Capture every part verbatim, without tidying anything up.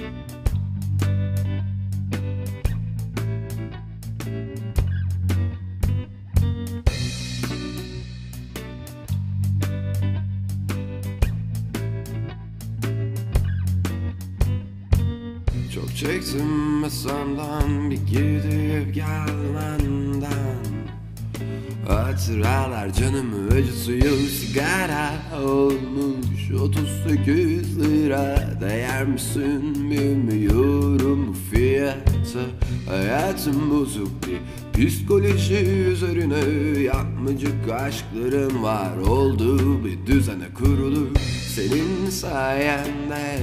Çok çektim ve senden bir gidip gelmenden. Hatıralar canımı acıtıyor, sigara olmuş otuz sekiz lira. Değer misin bilmiyorum bu fiyata. Hayatım bozuk bir psikoloji üzerine. Yapmacık aşklarım var, oldu bir düzene kurulu senin sayende.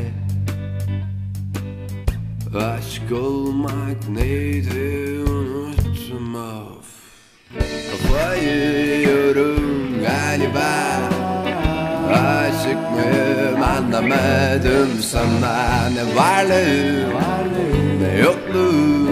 Aşk olmak neydi unuttum of. Kafayı yiyorum galiba. Aşık mıyım anlamadım sana. Ne varlığı ne yokluğu,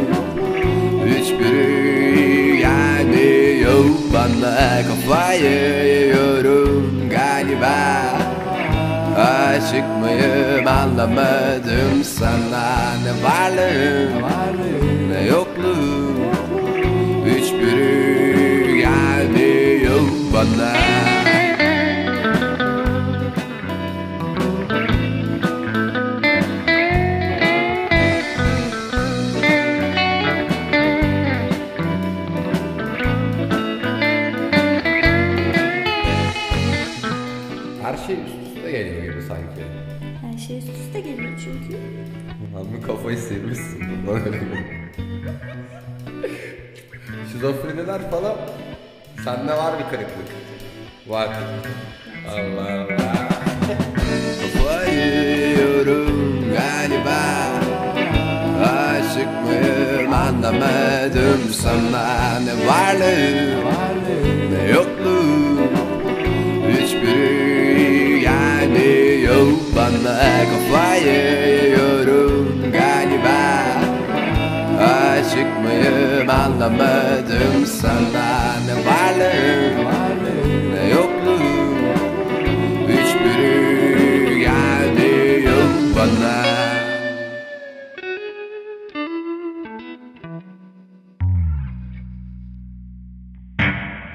hiçbiri gelmiyor bana. Kafayı yiyorum galiba. Aşık mıyım anlamadım sana. Ne varlığım ne yokluğum, hiçbiri gelmiyor bana. Her şey üst üste geliyor gibi sanki. Her şey üst üste geliyor çünkü. Hanımı kafayı sevmişsin bundan öyle geliyor. Şizofreniler falan. Sende var bir kırıklık. Var. Allah Allah. Kafayı yiyorum galiba. Aşık mıyım anlamadım sana. Ne varlığım ne yokluğum, hiçbiri gelmiyor bana. Kafayı yiyorum galiba. Aşık mıyım anlamadım sana. Ne varlığım